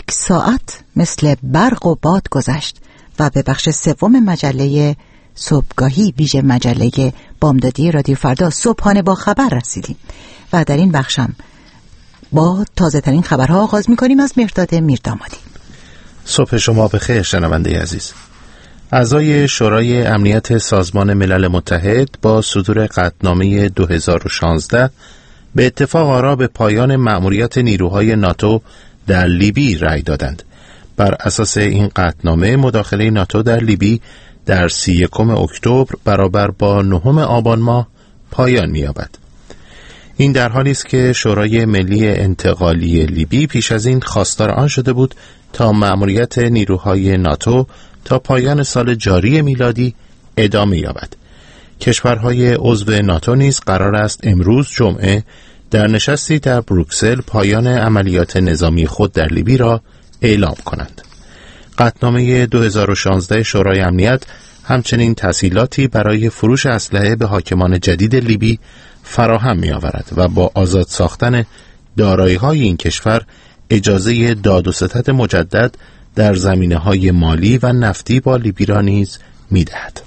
1 ساعت مثل برق و باد گذشت و به بخش سوم مجله صبحگاهی ویژه مجله بامدادی رادیو فردا صبحانه با خبر رسیدیم و در این بخشم با تازه ترین خبرها آغاز می‌کنیم از مهرداد میردامادی. صبح شما بخیر شنونده عزیز. اعضای شورای امنیت سازمان ملل متحد با صدور قطعنامه 2016 به اتفاق آرا به پایان مأموریت نیروهای ناتو در لیبی رأی دادند. بر اساس این قطعنامه مداخله ناتو در لیبی در 31 اکتبر برابر با 9 آبان ماه پایان می‌یابد. این در حالی است که شورای ملی انتقالی لیبی پیش از این خواستار آن شده بود تا مأموریت نیروهای ناتو تا پایان سال جاری میلادی ادامه یابد. کشورهای عضو ناتو نیز قرار است امروز جمعه در نشستی در بروکسل پایان عملیات نظامی خود در لیبی را اعلام کنند. قطعنامه 2016 شورای امنیت همچنین تسهیلاتی برای فروش اسلحه به حاکمان جدید لیبی فراهم می آورد و با آزاد ساختن دارایی‌های این کشور اجازه داد و ستد مجدد در زمینه‌های مالی و نفتی با لیبی را نیز می‌دهد.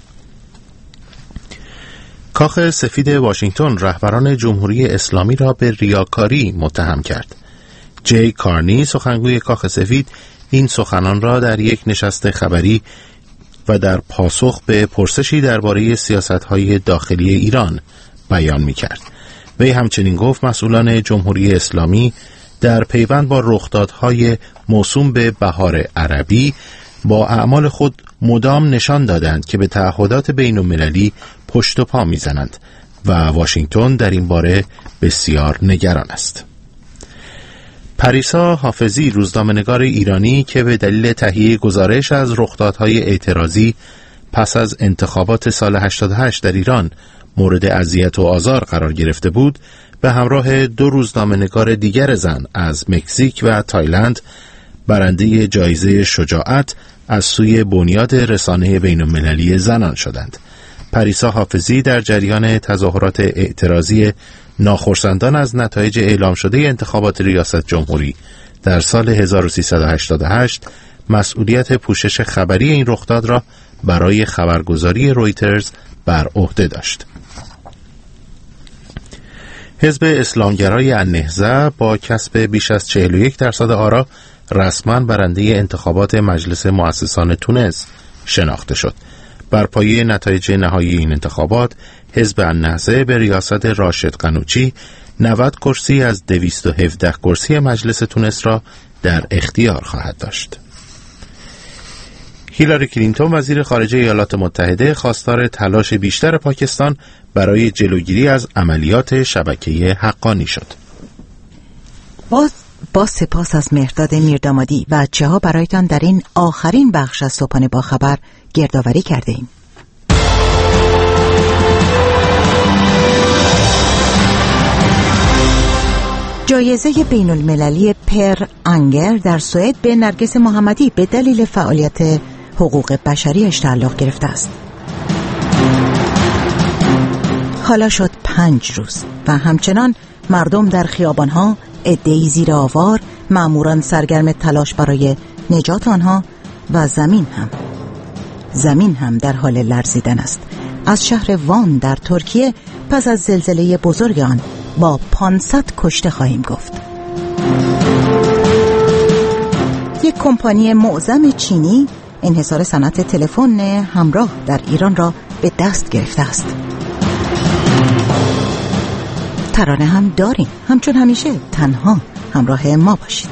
کاخ سفید واشنگتن رهبران جمهوری اسلامی را به ریاکاری متهم کرد. جی کارنی سخنگوی کاخ سفید این سخنان را در یک نشست خبری و در پاسخ به پرسشی درباره سیاست‌های داخلی ایران بیان می‌کرد. وی همچنین گفت مسئولان جمهوری اسلامی در پیوند با رخدادهای موسوم به بهار عربی با اعمال خود مدام نشان دادند که به تعهدات بین‌المللی پشت و پا می‌زنند و واشنگتن در این باره بسیار نگران است. پریسا حافظی روزنامه‌نگار ایرانی که به دلیل تهیه گزارش از رخدادهای اعتراضی پس از انتخابات سال 88 در ایران مورد اذیت و آزار قرار گرفته بود، به همراه 2 روزنامه‌نگار دیگر زن از مکزیک و تایلند برنده جایزه شجاعت از سوی بنیاد رسانه بین‌المللی زنان شدند. پریسا حافظی در جریان تظاهرات اعتراضی ناخرسندان از نتایج اعلام شده انتخابات ریاست جمهوری در سال 1388 مسئولیت پوشش خبری این رخداد را برای خبرگزاری رویترز بر عهده داشت. حزب اسلامگرای النهضه با کسب بیش از 41% آرا رسما برنده انتخابات مجلس مؤسسان تونس شناخته شد. بر پایه نتایج نهایی این انتخابات، حزب النهضه به ریاست راشد قنوچی 90 کرسی از 217 کرسی مجلس تونس را در اختیار خواهد داشت. هیلاری کلینتون وزیر خارجه ایالات متحده خواستار تلاش بیشتر پاکستان برای جلوگیری از عملیات شبکه حقانی شد. با سپاس از مهرداد میردامادی و چه ها برایتان در این آخرین بخش از صبحانه با خبر گردآوری کرده ایم. جایزه بین المللی پر انگر در سوئد به نرگس محمدی به دلیل فعالیت حقوق بشریش تعلق گرفته است. حالا شد 5 روز و همچنان مردم در خیابانها، عده‌ای زیر آوار، ماموران سرگرم تلاش برای نجات آنها و زمین هم در حال لرزیدن است. از شهر وان در ترکیه پس از زلزله بزرگ آن با 500 کشته خواهیم گفت. یک کمپانی معظم چینی انحصار صنعت تلفن همراه در ایران را به دست گرفته است. ترانه هم داریم، همچون همیشه تنها همراه ما باشید.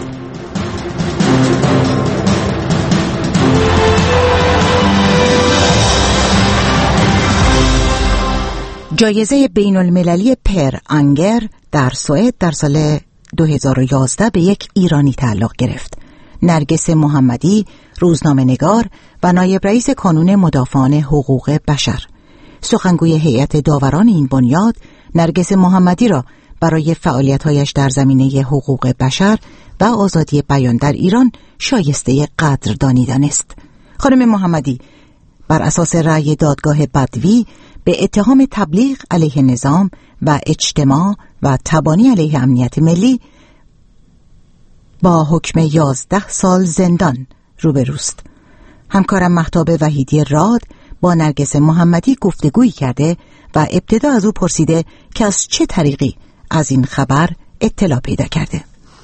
جایزه بین المللی پر انگر در سوئد در سال 2011 به یک ایرانی تعلق گرفت. نرگس محمدی، روزنامه‌نگار و نایب رئیس کانون مدافعان حقوق بشر. سخنگوی هیئت داوران این بنیاد، نرگس محمدی را برای فعالیت‌هایش در زمینه حقوق بشر و آزادی بیان در ایران شایسته قدردانی دانست. خانم محمدی بر اساس رأی دادگاه بدوی به اتهام تبلیغ علیه نظام و اجتماع و تبانی علیه امنیت ملی با حکم 11 سال زندان روبروست. همکارم مهتاب وحیدی راد با نرگس محمدی گفتگویی کرده و ابتدا از او پرسیده که از چه طریقی از این خبر اطلاع پیدا کرده.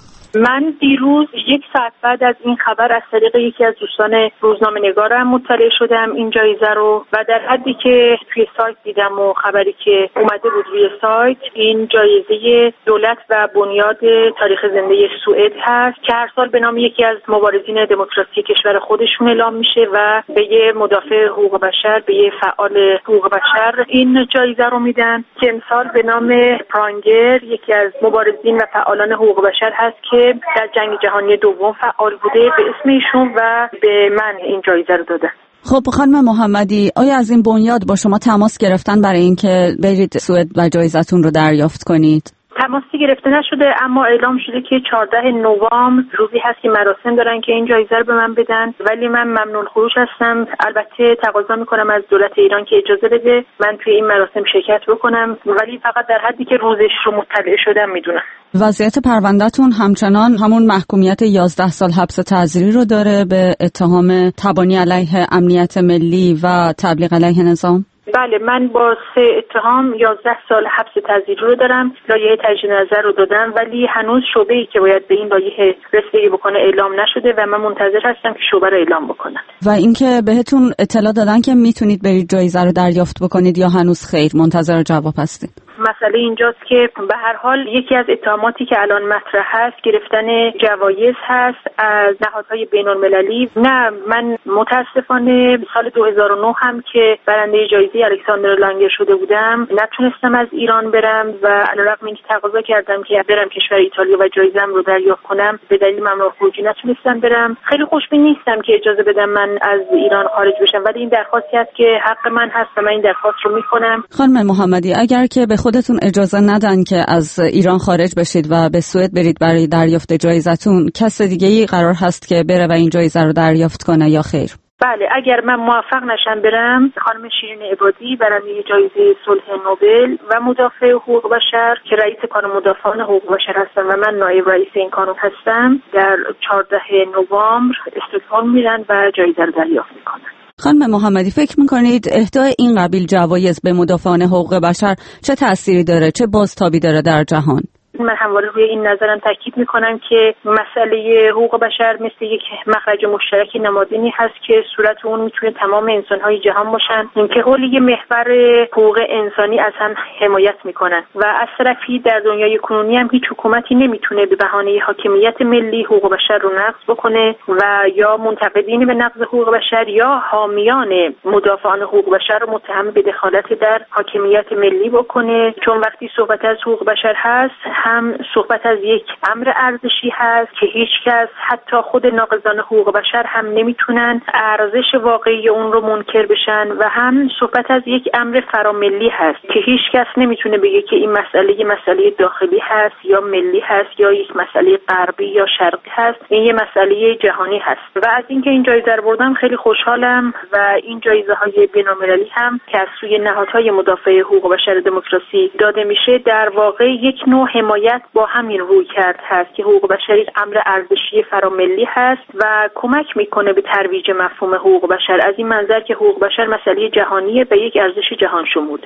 من دیروز 1 ساعت بعد از این خبر از طریق یکی از دوستان روزنامه‌نگارم مطلع شدم این جایزه رو و در حدی که توی سایت دیدم و خبری که اومده بود روی سایت، این جایزه دولت و بنیاد تاریخ زنده سوئد هست که هر سال به نام یکی از مبارزین دموکراسی کشور خودشون اعلام میشه و به یه مدافع حقوق بشر، به یه فعال حقوق بشر این جایزه رو میدن که امسال به نام پرانگر، یکی از مبارزین و فعالان حقوق بشر هست که در جنگ جهانی دوم فعال بوده، به اسم ایشون و به من این جایزه رو دادن. خب خانم محمدی، آیا از این بنیاد با شما تماس گرفتن برای اینکه برید سوئد و جایزتون رو دریافت کنید؟ تماسی گرفته نشده، اما اعلام شده که 14 نوامبر روزی هست که مراسم دارن که این جایزه رو به من بدن، ولی من ممنون خروش هستم. البته تقاضا میکنم از دولت ایران که اجازه بده من توی این مراسم شرکت بکنم، ولی فقط در حدی که روزش رو مطلع شدم میدونم. وضعیت پروندهتون همچنان همون محکومیت 11 سال حبس تعزیری رو داره به اتهام تبانی علیه امنیت ملی و تبلیغ علیه نظام؟ بله، من با 3 اتهام 11 سال حبس تعزیری رو دارم. لایحه تجدید نظر رو دادم، ولی هنوز شعبه‌ای که باید به این لایحه رسیدگی بکنه اعلام نشده و من منتظر هستم که شعبه رو اعلام بکنن. و اینکه بهتون اطلاع دادن که میتونید برید جایزه رو دریافت بکنید یا هنوز خیر منتظر جواب هستید؟ مسئله اینجاست که به هر حال یکی از اتهاماتی که الان مطرح هست گرفتن جوایز هست از نهادهای بین‌المللی. نه، من متاسفانه سال 2009 هم که برنده جایزه الکساندر لانگر شده بودم نتونستم از ایران برم و علیرغم اینکه تقاضا کردم که برم کشور ایتالیا و جایزه‌ام رو دریافت کنم، به دلیل ممنوع خروجی نتونستم برم. خیلی خوشبین نیستم که اجازه بدم من از ایران خارج بشم، ولی این درخواستی است که حق من هست و من این درخواست رو میکنم. خانم محمدی، اگر که به خودتون اجازه ندن که از ایران خارج بشید و به سوئد برید برای دریافت جایزتون، کس دیگه‌ای قرار هست که بره و این جایزه رو دریافت کنه یا خیر؟ بله، اگر من موفق نشم برم، خانم شیرین عبادی برنده جایزه صلح نوبل و مدافع حقوق بشر که رئیس کانون مدافعان حقوق بشر هستن و من نایب رئیس این کانون هستم، در 14 نوامبر استکهلم میرن و جایزه رو دریافت میکنن. خانم محمدی، فکر میکنید اهدای این قبیل جوایز به مدافعان حقوق بشر چه تأثیری داره، چه بازتابی داره در جهان؟ من همواره روی این نظرم تاکید میکنم که مسئله حقوق بشر مثل یک مخرج مشترک نمادینی هست که صورت اون میتونه تمام انسانهای جهان باشن که حول یه محور حقوق انسانی از هم حمایت میکنن و از طرفی در دنیای کنونی هم هیچ حکومتی نمیتونه به بهانه حاکمیت ملی حقوق بشر رو نقض بکنه و یا منتقدین به نقض حقوق بشر یا حامیان مدافعان حقوق بشر رو متهم به دخالت در حاکمیت ملی بکنه، چون وقتی صحبت از حقوق بشر هست هم صحبت از یک امر ارزشی هست که هیچ کس، حتی خود ناقضان حقوق بشر هم نمیتونن ارزش واقعی اون رو منکر بشن و هم صحبت از یک امر فراملی هست که هیچ کس نمیتونه بگه که این مسئله داخلی هست یا ملی هست یا یک مسئله غربی یا شرقی هست. این یه مسئله جهانی هست و از اینکه این جایزه رو بردم خیلی خوشحالم و این جایزه های بین‌المللی هم که از سوی نهادهای مدافع حقوق بشر دموکراسی داده میشه در واقع یک نوع حمایت با همین روی کرد هست که حقوق بشر یک امر ارزشی فراملی هست و کمک میکنه به ترویج مفهوم حقوق بشر از این منظر که حقوق بشر مسئله جهانیه به یک ارزش جهان شمول.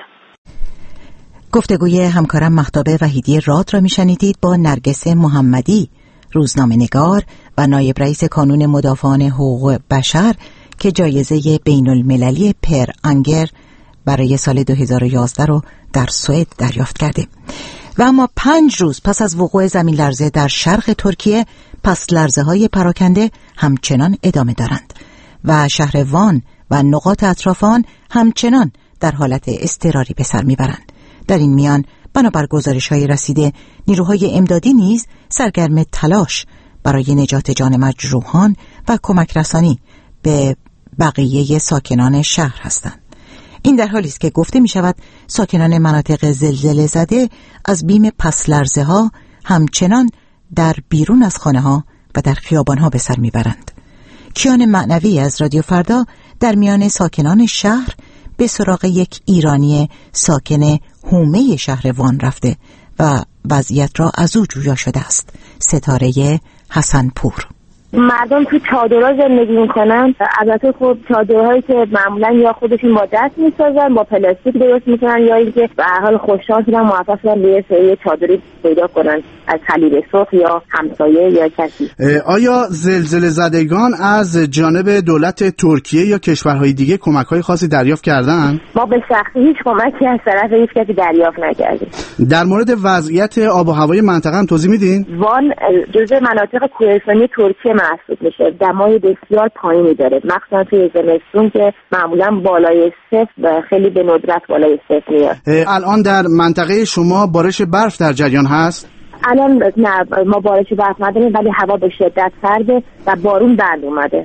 گفتگوی همکارم مهتاب وحیدی راد را میشنیدید با نرگس محمدی، روزنامه‌نگار و نایب رئیس کانون مدافعان حقوق بشر که جایزه بین‌المللی پر آنگر برای سال 2011 رو در سوئد دریافت کرده. و اما 5 روز پس از وقوع زمین لرزه در شرق ترکیه، پس لرزه های پراکنده همچنان ادامه دارند و شهر وان و نقاط اطراف آن همچنان در حالت اضطراری به سر میبرند. در این میان بنابر گزارش‌های رسیده، نیروهای امدادی نیز سرگرم تلاش برای نجات جان مجروحان و کمک رسانی به بقیه ساکنان شهر هستند. این در حالی است که گفته می شود ساکنان مناطق زلزله زده از بیم پس لرزه ها همچنان در بیرون از خانه ها و در خیابان ها به سر می برند. کیان معنوی از رادیو فردا در میان ساکنان شهر به سراغ یک ایرانی ساکن حومه شهر وان رفته و وضعیت را از او جویا شده است. ستاره حسنپور. مردم تو چادرها زندگی میکنن. البته خب چادرهایی که معمولا یا خودشون با دست میسازن، با پلاستیک درست میکنن، یا اینکه به هر حال خوششانس بودن موفق شدن به سری چادری پیدا کنن از خلیج سرخ یا همسایه یا کسی. آیا زلزله زدگان از جانب دولت ترکیه یا کشورهای دیگه کمک‌های خاصی دریافت کردن؟ ما به سختی هیچ کمکی از طرف هیچ کسی دریافت نکردیم. در مورد وضعیت آب و هوای منطقه هم توضیح میدین؟ وان جزء مناطق کوهستانی ترکیه محسوب میشه. دمای بسیار پایینی داره، مخصوصا توی زمستون که معمولا بالای صفر و خیلی به ندرت بالای صفر میاد. الان در منطقه شما بارش برف در جریان هست؟ الان نه، ما بارش برف نداریم، ولی هوا به شدت سرده و بارون بند اومده.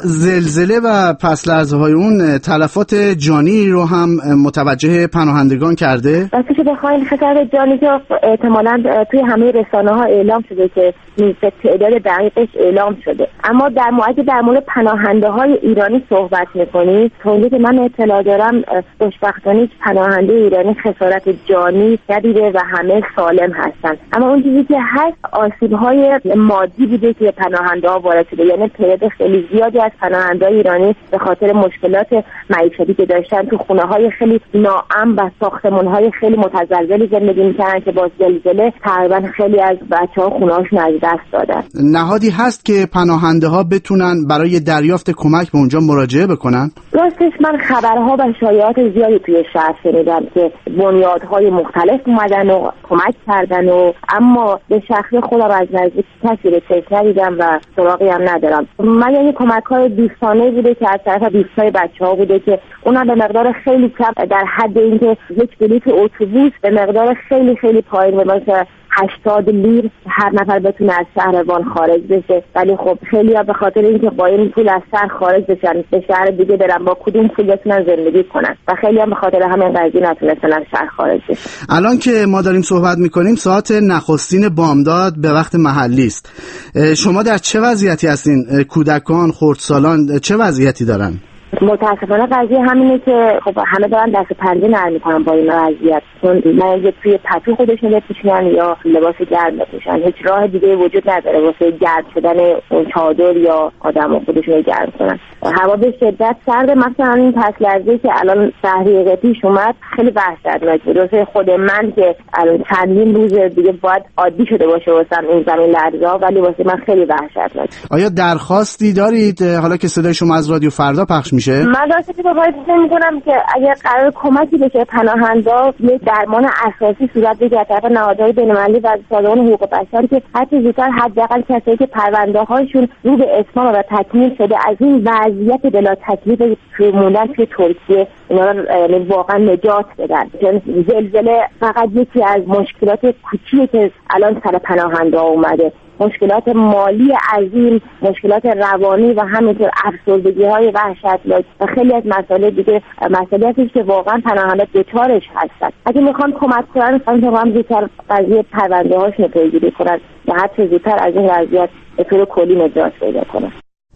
زلزله و پس لرزه‌های اون تلفات جانی رو هم متوجه پناهندگان کرده؟ واسه که بخواین خسارت جانی که احتمالاً توی همه رسانه‌ها اعلام شده که تعداد دقیقش اعلام شده، اما در مورد پناهنده‌های ایرانی صحبت می‌کنید، تا اونجایی که من اطلاع دارم خوشبختانه هیچ پناهنده ایرانی خسارت جانی ندیده و همه سالم هستن. اما اون چیزی که هست آسیب‌های مادی بوده که پناهنده‌ها وارد شده، یعنی تعداد خیلی زیادی از پناهنده‌های ایرانی به خاطر مشکلات معیشتی که داشتن تو خونه‌های خیلی ناامن و ساختمان‌های خیلی متزلزلی زندگی می‌کردن که با زلزله تقریبا خیلی از بچه‌ها خونه‌هاشون از دست دادن. نهادی هست که پناهنده‌ها بتونن برای دریافت کمک به اونجا مراجعه بکنن؟ راستش من خبرها و شایعات زیادی توی شهر شنیدم که بنیادهای مختلف اومدن و کمک کردن اما به شخص خودم از نزدیک کسی رو چشم ندیدم و سراغی هم ندارم. من یعنی کمک‌های دوستانه بوده که از طرف دوستای بچه‌ها بوده که اونا به مقدار خیلی کم، در حد اینکه یک بلیط اتوبوس به مقدار خیلی خیلی پایین، مثلا 80 لیر هر نفر بتونه از شهر وان خارج بشه، ولی خب خیلی‌ها به خاطر اینکه با این پول از شهر خارج بشن به شهر دیگه برن با کدوم پول بتونن زندگی کنن و خیلی‌ها به خاطر همین قضیه نتونستن از شهر خارج بشن. الان که ما داریم صحبت می‌کنیم ساعت نخستین بامداد به وقت محلی است. شما در چه وضعیتی هستین؟ کودکان، خردسالان چه وضعیتی دارن؟ متاسفانه قضیه همینه که خب همه دارن دست پنجه نرم میکنن با این وضعیت، چون نه توی پتو خودشون بپوشن یا لباس گرم بپوشن، هیچ راه دیگه وجود نداره واسه گرم شدن اون چادر یا آدمو خودشون گرم کنن. هوا به شدت سرده، مثلا این پس لرزه‌ای که الان تحریق پیش اومد خیلی وحشتناک بود. واسه خود من که الان چندین روز دیگه باید عادی شده باشه واسم این زمین لرزه‌ها، ولی واسه من خیلی وحشتناک. آیا درخواستی دارید حالا که صدای شما از رادیو فردا پخش میشه؟ من راستی باید می‌کنم که اگر قرار کمکی بشه پناهندا، یک درمان اساسی صورت بگیره از طرف نهادهای بین‌المللی و سازمان حقوق بشر که حتی زودتر حداقل کسایی که پرونده‌هاشون رو به اتمام و تکمیل شده از این وضعیت بلا تکلیف که موندن توی ترکیه اینا رو واقعا نجات بدن. چون زلزله فقط یکی از مشکلات کوچیکی که الان سر پناهندا اومده، مشکلات مالی عظیم، مشکلات روانی و همینطور افسردگی‌های وحشتناک و خیلی از مسائل دیگه، مسائلی که واقعا پناهنده دچارش هستن. اگه میخوان کمک کنن هم زودتر قضیه پرونده‌هاشون رو پیگیری کنن و هر چه زودتر از این وضعیت به طور کلی نجات پیدا کنن.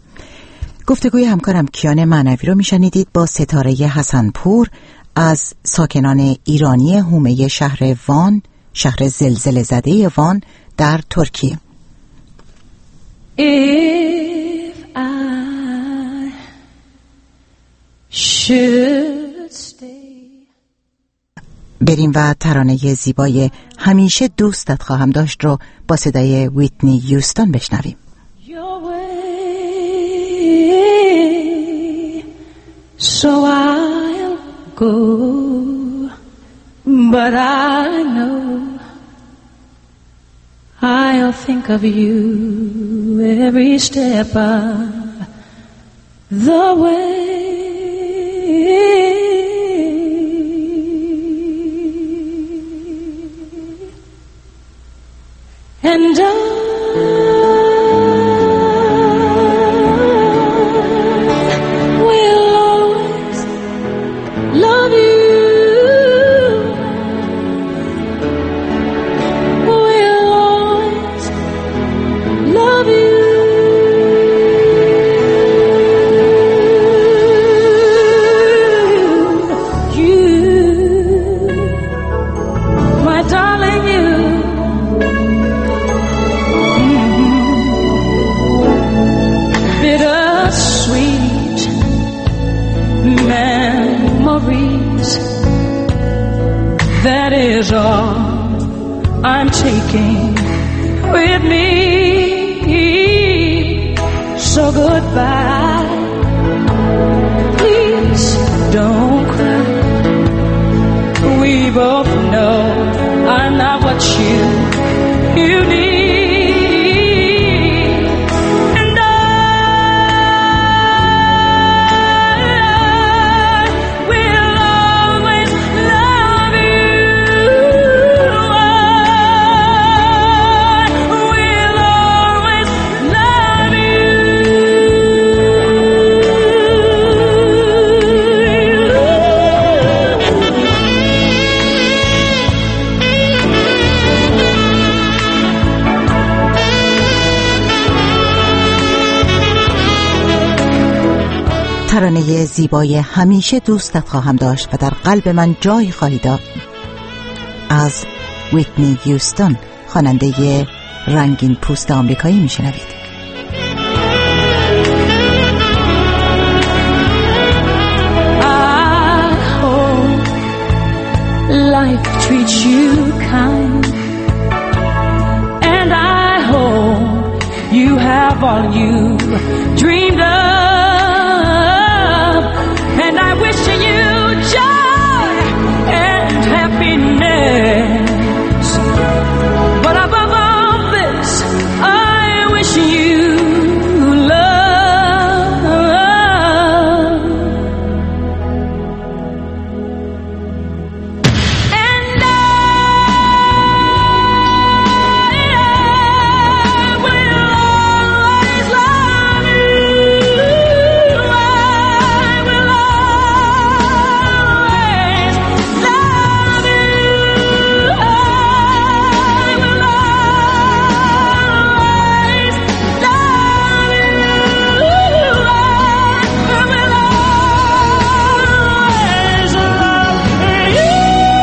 گفتگوی همکارم کیان معنوی رو میشنیدید با ستاره حسنپور از ساکنان ایرانی حومه شهر وان، شهر زلزله زده وان در ترکیه. If I should stay. بریم و ترانه زیبای همیشه دوستت خواهم داشت رو با صدای ویتنی یوستون بشنویم. Your way, so I'll go, but I know I'll think of you every step of the way. And I will always love you. that is all I'm taking with me. So goodbye, please don't cry. We both know I'm not what you need. ترانه زیبای همیشه دوستت خواهم داشت و در قلب من جای خواهی داشت از ویتنی هیوستون، خواننده رنگین پوست آمریکایی میشنوید. Life treats you kind, and I hope you have all you dreamed of, and I wish you joy and happiness, but above all this I wish you love. And I will always love you. I will always love you. I will always love you. I will always love you.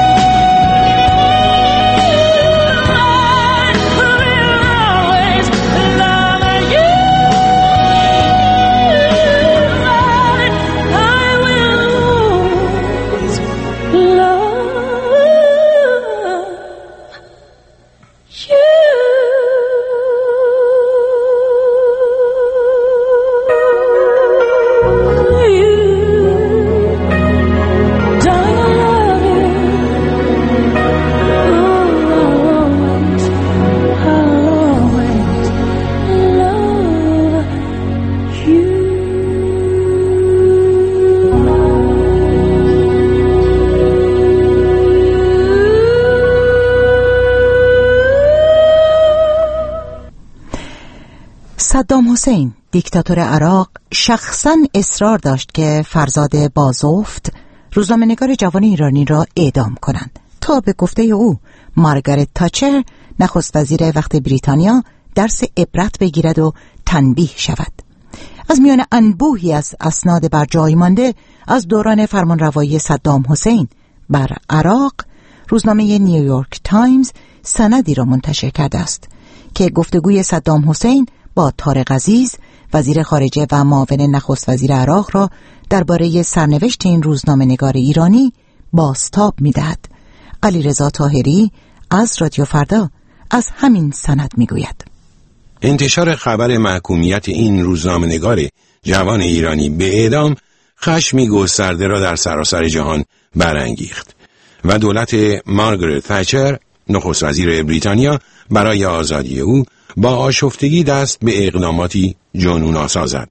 صدام حسین دیکتاتور عراق شخصاً اصرار داشت که فرزاد بازوفت روزنامه‌نگار جوان ایرانی را اعدام کنند تا به گفته او مارگارت تاچر نخست وزیر وقت بریتانیا درس عبرت بگیرد و تنبیه شود. از میان انبوهی از اسناد بر جای مانده از دوران فرمانروایی صدام حسین بر عراق، روزنامه نیویورک تایمز سندی را منتشر کرده است که گفتگوی صدام حسین با طارق عزیز وزیر خارجه و معاون نخست وزیر عراق را درباره سرنوشت این روزنامه‌نگار ایرانی بازتاب می‌دهد. علیرضا طاهری از رادیو فردا از همین سند می‌گوید. انتشار خبر محکومیت این روزنامه‌نگار جوان ایرانی به اعدام خشمی گسترده را در سراسر جهان برانگیخت و دولت مارگارت تچر نخست وزیر بریتانیا برای آزادی او با آشفتگی دست به اقداماتی جنون‌آسا زد.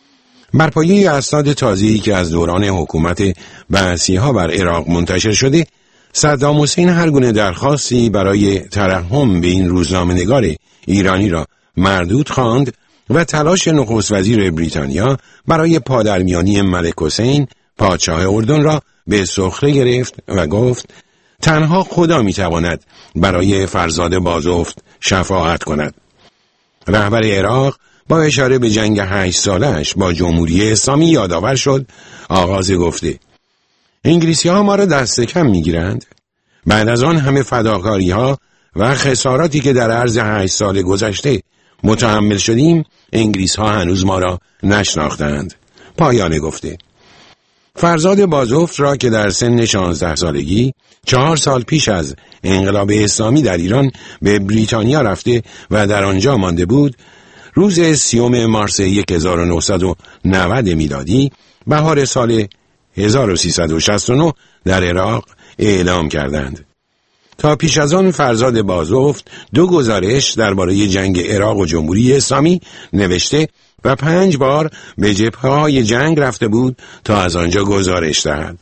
بر پایه اسناد تازه‌ای که از دوران حکومت بعثی‌ها بر عراق منتشر شده، صدام حسین هر گونه درخواستی برای ترحم به این روزنامه‌نگار ایرانی را مردود خواند و تلاش نخست وزیر بریتانیا برای پادرمیانی ملک حسین پادشاه اردن را به سخره گرفت و گفت تنها خدا میتواند برای فرزاد بازوفت شفاعت کند. رهبر عراق با اشاره به جنگ 8 سالش با جمهوری اسلامی یادآور شد آغاز گفته انگلیسی ها ما را دست کم میگیرند. بعد از آن همه فداکاری ها و خساراتی که در عرض 8 سال گذشته متحمل شدیم، انگلیس ها هنوز ما را نشناختند. پایان گفته. فرزاد بازوفت را که در سن 16 سالگی 4 سال پیش از انقلاب اسلامی در ایران به بریتانیا رفته و در آنجا مانده بود، روز 30 مارس 1990 میلادی بهار سال 1369 در عراق اعلام کردند. تا پیش از آن فرزاد بازوفت 2 گزارش درباره جنگ عراق و جمهوری اسلامی نوشته و 5 بار به جبهه‌های جنگ رفته بود تا از آنجا گزارش دهد.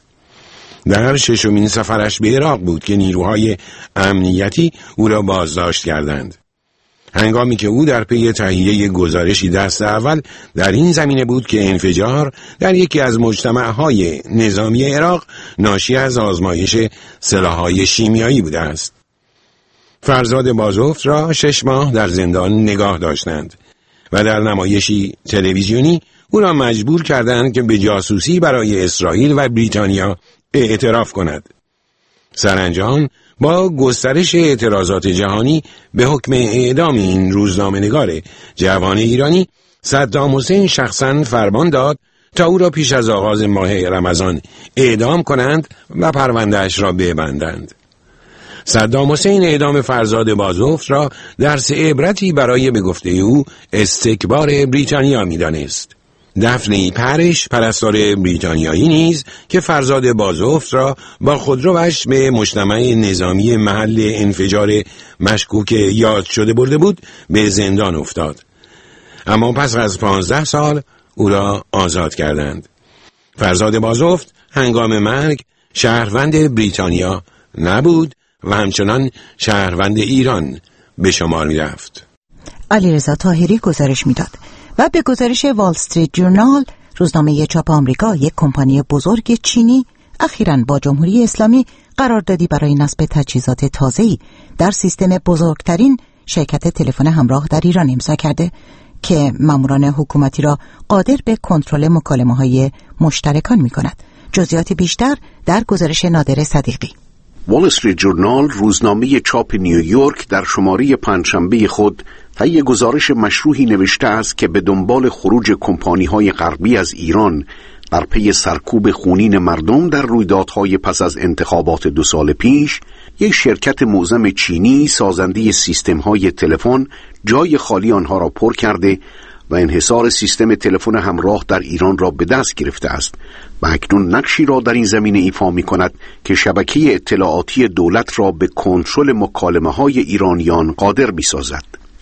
در 6مین سفرش به عراق بود که نیروهای امنیتی او را بازداشت کردند. هنگامی که او در پی تهیه گزارشی دست اول در این زمینه بود که انفجار در یکی از مجتمعهای نظامی عراق ناشی از آزمایش سلاح‌های شیمیایی بوده است. فرزاد بازوفت را 6 ماه در زندان نگاه داشتند و در نمایشی تلویزیونی او را مجبور کردند که به جاسوسی برای اسرائیل و بریتانیا اعتراف کند. سرانجام با گسترش اعتراضات جهانی به حکم اعدام این روزنامه‌نگار جوان ایرانی، صدام حسین شخصاً فرمان داد تا او را پیش از آغاز ماه رمضان اعدام کنند و پرونده‌اش را ببندند. صدام حسین اعدام فرزاد بازوفت را درس عبرتی برای به گفته او استکبار بریتانیا می‌دانست. دفنه پرش، پرستار بریتانیایی نیز که فرزاد بازوفت را با خودروش به مجتمع نظامی محل انفجار مشکوک یاد شده برده بود، به زندان افتاد. اما پس از 15 سال او را آزاد کردند. فرزاد بازوفت هنگام مرگ شهروند بریتانیا نبود و همچنان شهروند ایران به شمار می رفت. علیرضا طاهری گزارش میداد و به گزارش وال استریت جورنال، روزنامه چاپ آمریکا، یک کمپانی بزرگ چینی اخیراً با جمهوری اسلامی قراردادی برای نصب تجهیزات تازه‌ای در سیستم بزرگترین شرکت تلفن همراه در ایران امضا کرده که ماموران حکومتی را قادر به کنترل مکالمه‌های مشترکان می‌کند. جزئیات بیشتر در گزارش نادر صدیقی. وال استریت جورنال، روزنامه چاپ نیویورک، در شماره پنجشنبه خود طی گزارش مشروحی نوشته است که به دنبال خروج کمپانی‌های غربی از ایران در پی سرکوب خونین مردم در رویدادهای پس از انتخابات 2 سال پیش، یک شرکت معظم چینی سازنده سیستم‌های تلفن جای خالی آنها را پر کرده و انحصار سیستم تلفن همراه در ایران را به دست گرفته است و اکنون نقشی را در این زمینه ایفا می‌کند که شبکه اطلاعاتی دولت را به کنترل مکالمه‌های ایرانیان قادر می‌سازد.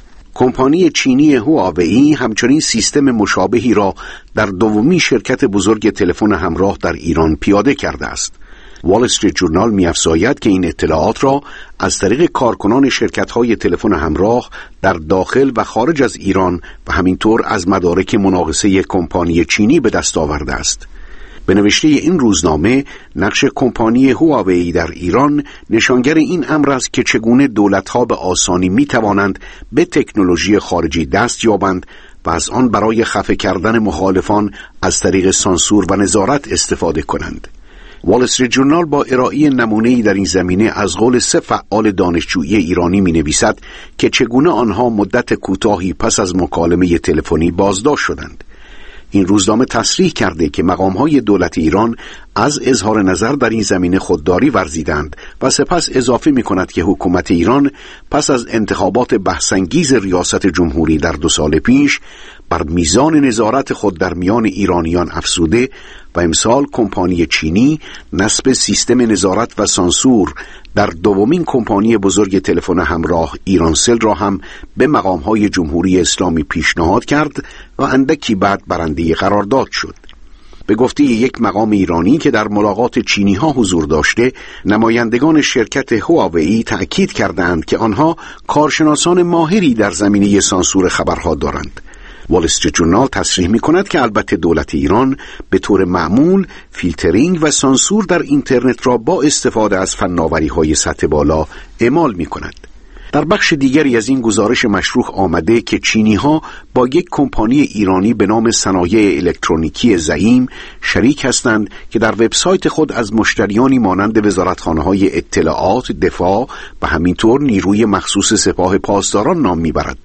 کمپانی چینی هواوی همچنین سیستم مشابهی را در دومین شرکت بزرگ تلفن همراه در ایران پیاده کرده است. وال استریت جورنال می‌افزاید که این اطلاعات را از طریق کارکنان شرکت‌های تلفن همراه در داخل و خارج از ایران و همینطور از مدارک مناقصه کمپانی چینی به دست آورده است. به نوشته این روزنامه، نقش کمپانی هواوی در ایران نشانگر این امر است که چگونه دولت‌ها به آسانی می‌توانند به تکنولوژی خارجی دست یابند و از آن برای خفه کردن مخالفان از طریق سانسور و نظارت استفاده کنند. وال استریت جورنال با ارائه نمونه‌ای در این زمینه از قول 3 فعال دانشجویی ایرانی می‌نویسد که چگونه آنها مدت کوتاهی پس از مکالمه تلفنی بازداشت شدند. این روزنامه تصریح کرده که مقام‌های دولت ایران از اظهار نظر در این زمینه خودداری ورزیدند و سپس اضافه می‌کند که حکومت ایران پس از انتخابات بحث‌انگیز ریاست جمهوری در 2 سال پیش بر میزان نظارت خود در میان ایرانیان افزوده و امسال کمپانی چینی نصب سیستم نظارت و سانسور در دومین کمپانی بزرگ تلفن همراه ایرانسل را هم به مقام‌های جمهوری اسلامی پیشنهاد کرد و اندکی بعد برنده قرارداد شد. به گفته یک مقام ایرانی که در ملاقات چینی‌ها حضور داشته، نمایندگان شرکت هواوی تأکید کردند که آنها کارشناسان ماهری در زمینه سانسور خبرها دارند. وال استریت جورنال تصریح می‌کند که البته دولت ایران به طور معمول فیلترینگ و سانسور در اینترنت را با استفاده از فناوری‌های سطح بالا اعمال می‌کند. در بخش دیگری از این گزارش مشروح آمده که چینی‌ها با یک کمپانی ایرانی به نام صنایع الکترونیکی زعیم شریک هستند که در وبسایت خود از مشتریانی مانند وزارتخانه‌های اطلاعات، دفاع و همینطور نیروی مخصوص سپاه پاسداران نام میبرد.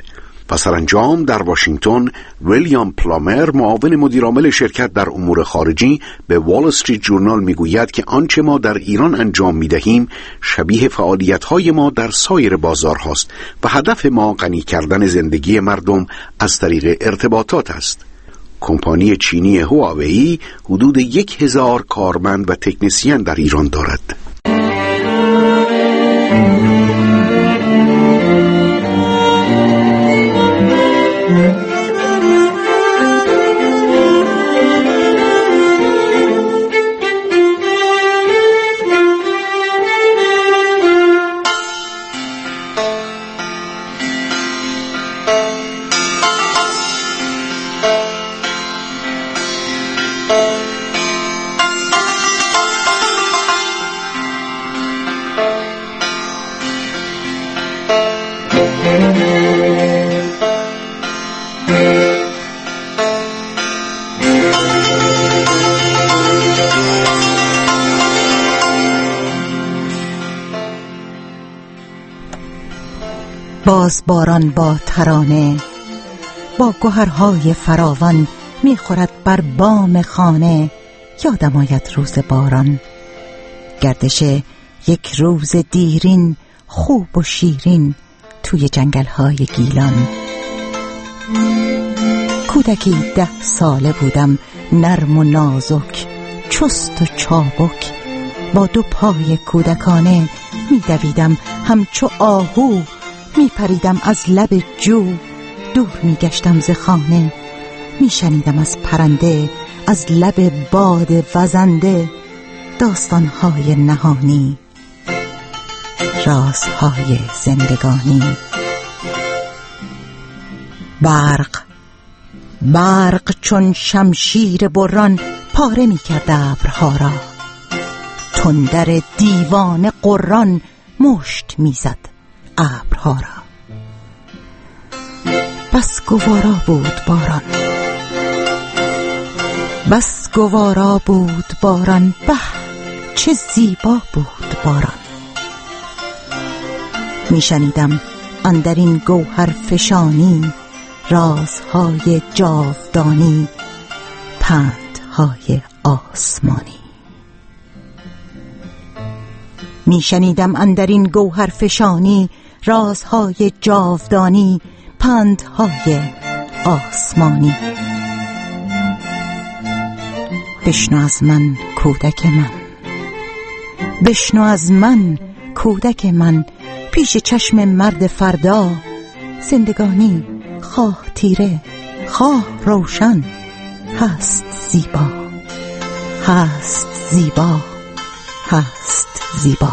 و سرانجام در واشنگتن ویلیام پلامر معاون مدیرعامل شرکت در امور خارجی به وال استریت جورنال میگوید که آنچه ما در ایران انجام میدهیم شبیه فعالیت‌های ما در سایر بازارهاست و هدف ما غنی کردن زندگی مردم از طریق ارتباطات است. کمپانی چینی هواوی حدود 1000 کارمند و تکنسین در ایران دارد. باز باران با ترانه با گوهرهای فراوان میخورد بر بام خانه. یادم آید روز باران، گردش یک روز دیرین خوب و شیرین توی جنگل‌های گیلان. کودکی 10 ساله بودم، نرم و نازک، چست و چابک. با 2 پای کودکانه میدویدم همچو آهو، میپریدم از لب جو، دور میگشتم ز خانه. میشنیدم از پرنده، از لب باد وزنده، داستانهای نهانی، رازهای زندگانی. برق چون شمشیر بران پاره میکرد ابرها را، تندر دیوان قران مشت میزد ابرها را. بس گوارا بود باران، بس گوارا بود باران، به چه زیبا بود باران. میشنیدم اندر این گوهر فشانی، رازهای جاودانی، پندهای آسمانی. میشنیدم اندر این گوهر فشانی، رازهای جاودانی، پندهای آسمانی. بشنو از من کودک من، بشنو از من کودک من، پیش چشم مرد فردا. زندگانی خواه تیره خواه روشن، هست زیبا، هست زیبا، هست زیبا.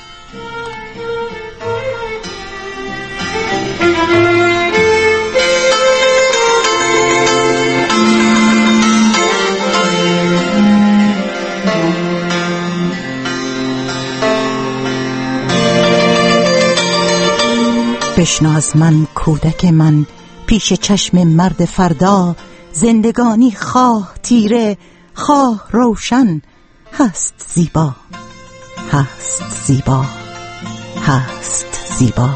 بشنو از من کودک من، پیش چشم مرد فردا. زندگانی خواه تیره خواه روشن، هست زیبا، هست زیبا، هست زیبا.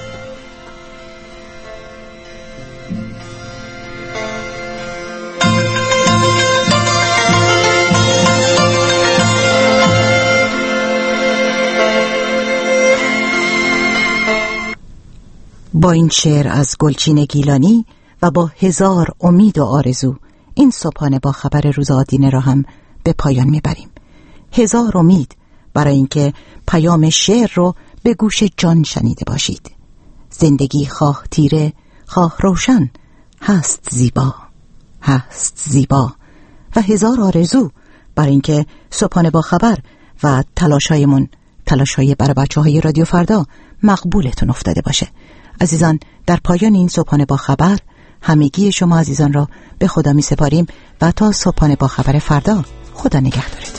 با این شعر از گلچین گیلانی و با 1000 امید و آرزو این صبحانه با خبر روز آدینه را هم به پایان میبریم. 1000 امید برای اینکه پیام شعر رو به گوش جان شنیده باشید. زندگی خواه تیره خواه روشن، هست زیبا، هست زیبا. و 1000 آرزو برای اینکه صبحانه با خبر و تلاش‌های برای بچه‌های رادیو فردا مقبولتون افتاده باشه. عزیزان، در پایان این صبحانه با خبر همگی شما عزیزان را به خدا می سپاریم و تا صبحانه با خبر فردا، خدا نگهدارتون.